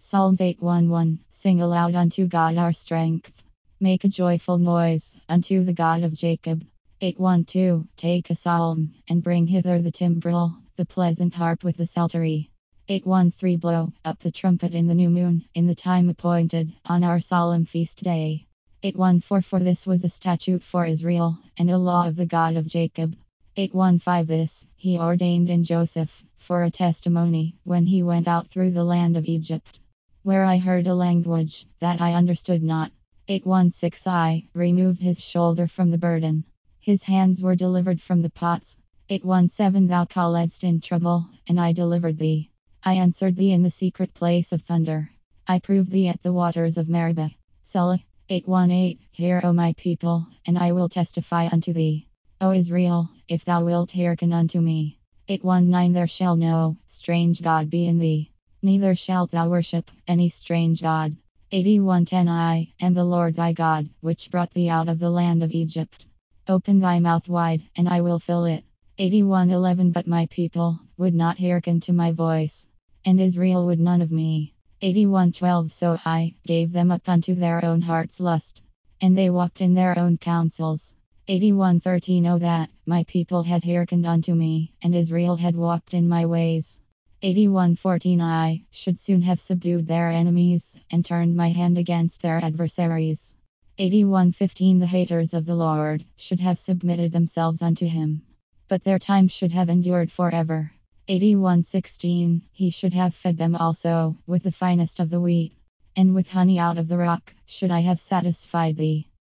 Psalms 8:1-1. Sing aloud unto God our strength. Make a joyful noise unto the God of Jacob. 8:1-2. Take a psalm, and bring hither the timbrel, the pleasant harp with the psaltery. 8:1-3. Blow up the trumpet in the new moon, in the time appointed, on our solemn feast day. 8:1-4. For this was a statute for Israel, and a law of the God of Jacob. 8:1-5. This he ordained in Joseph, for a testimony, when he went out through the land of Egypt, where I heard a language that I understood not. 8:1-6. I removed his shoulder from the burden. His hands were delivered from the pots. 8:1-7. Thou calledst in trouble, and I delivered thee. I answered thee in the secret place of thunder. I proved thee at the waters of Meribah. Selah. 8:1-8. Hear, O my people, and I will testify unto thee. O Israel, if thou wilt hearken unto me. 8:1-9. There shall no strange God be in thee, neither shalt thou worship any strange God. 81:10. I am the Lord thy God, which brought thee out of the land of Egypt. Open thy mouth wide, and I will fill it. 81:11. But my people would not hearken to my voice, and Israel would none of me. 81:12. So I gave them up unto their own heart's lust, and they walked in their own counsels. 81:13. Oh, that my people had hearkened unto me, and Israel had walked in my ways. 81:14. I should soon have subdued their enemies, and turned my hand against their adversaries. 81:15. The haters of the Lord should have submitted themselves unto him, but their time should have endured forever. 81:16. He should have fed them also with the finest of the wheat, and with honey out of the rock should I have satisfied thee.